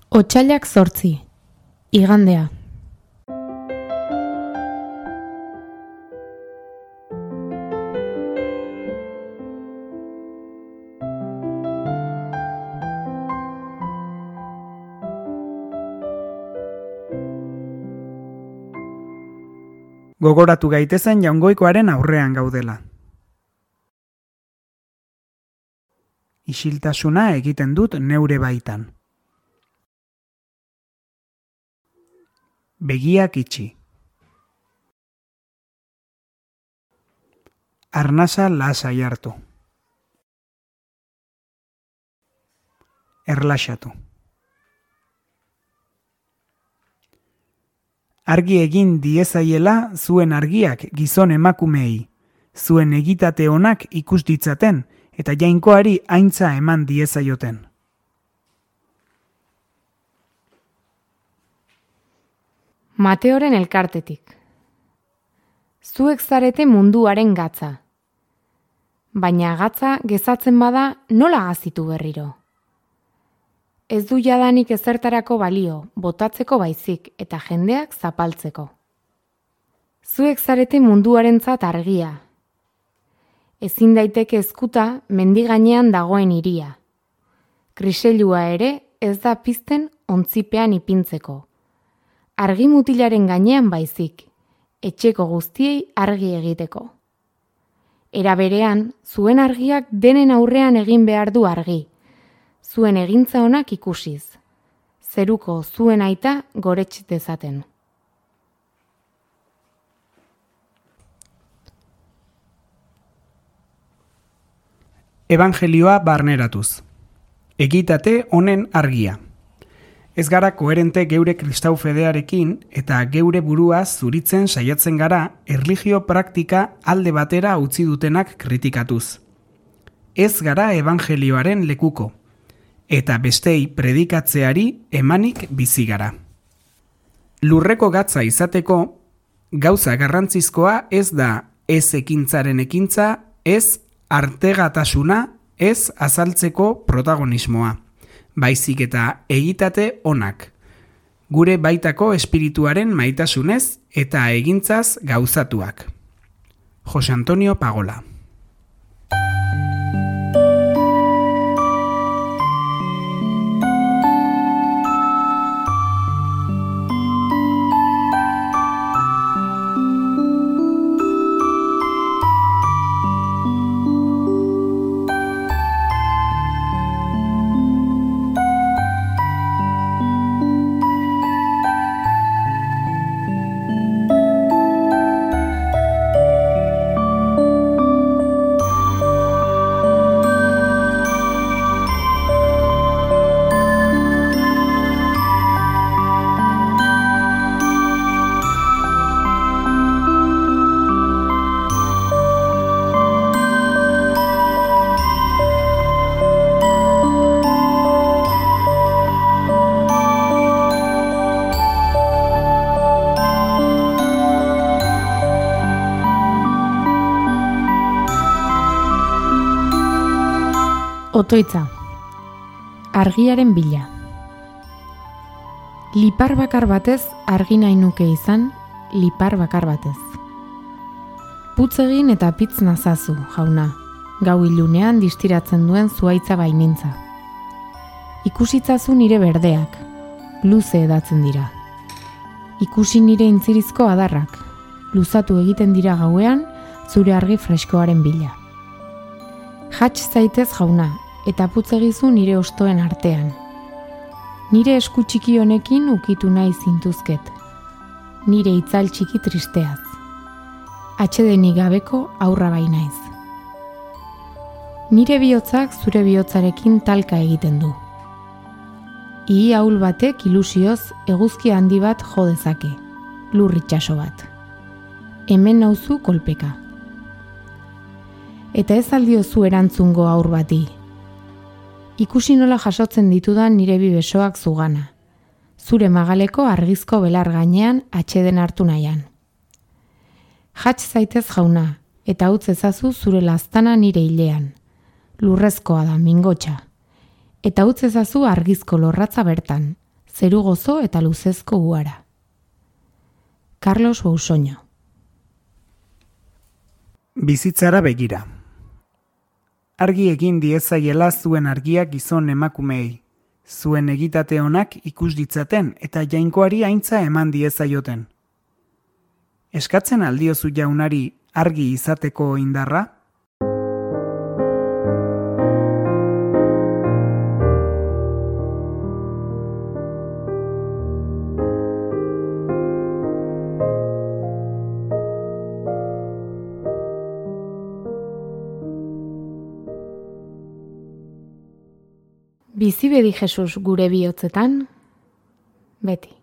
Otsailak 8, igandea. Gogoratu gaitezen Jaungoikoaren aurrean gaudela. Isiltasuna egiten dut neure baitan. Begiak itxi. Arnasa lasai hartu. Erlaxatu. Argi egin diezaiela zuen argiak gizon emakumeei, zuen egitate onak ikus ditzaten eta jainkoari aintza eman diezaioten. Mateoren elkartetik. Zuek zarete munduaren gatza. Baina gatza gezatzen bada nola gazitu berriro? Ez du jadanik ezertarako balio, botatzeko baizik eta jendeak zapaltzeko. Zuek zarete munduarentzat argia. Ezin daiteke ezkuta mendi gainean dagoen hiria. Kriselua ere ez da pizten ontzipean ipintzeko. Argi mutilaren gainean baizik, etxeko guztiei argi egiteko. Era berean, zuen argiak denen aurrean egin behar du argi, zuen egintza onak ikusiz, zeruko zuen aita gorets dezaten. Evangelioa barneratuz. Egitate honen argia. Ez gara koherente geure kristau fedearekin eta geure burua zuritzen saiatzen gara erlijio praktika alde batera utzi dutenak kritikatuz. Ez gara evangelioaren lekuko, eta bestei predikatzeari emanik bizi gara. Lurreko gatza izateko, gauza garrantzizkoa ez da ez ekintzaren ekintza, ez artegatasuna, ez azaltzeko protagonismoa. Baizik eta egitate onak, gure baitako espirituaren maitasunez eta egintzaz gauzatuak. Jose Antonio Pagola. Otoitza. Argiaren bila. Lipar bakar batez argi nahi nuke izan, lipar bakar batez. Putz egin eta pitz nazazu, jauna, gau ilunean distiratzen duen zuaitza bainintza. Ikusitzazu nire berdeak, luze edatzen dira. Ikusi nire intzirizko adarrak, luzatu egiten dira gauean zure argi freskoaren bila. Jats zaitez jauna, eta putz egizu nire ostoen artean. Nire esku txiki honekin ukitu nahi zintuzket. Nire itzal txiki tristeaz. Atsedenik gabeko aurra bainaiz. Nire bihotzak zure bihotzarekin talka egiten du. Ihi ahul batek ilusioz eguzki handi bat jo dezake, lur itsaso bat. Hemen nauzu kolpeka. Eta ez aldiozu erantzungo aur bati. Ikusi nola jasotzen ditudan nire bi besoak zugana. Zure magaleko argizko belar gainean atxeden hartu nahian. Jats zaitez jauna, eta utz ezazu zure laztana nire hilean. Lurrezkoa da, mingotxa. Eta utz ezazu argizko lorratza bertan, zeru gozo eta luzezko uara. Carlos Bousoño. Bizitzara begira. Argi egin diezaiela zuen argiak gizon emakumeei. Zuen egitate onak ikus ditzaten eta jainkoari aintza eman diezaioten. Eskatzen aldiozu jaunari argi izateko indarra? Bizi bedi Jesus gure bihotzetan, beti.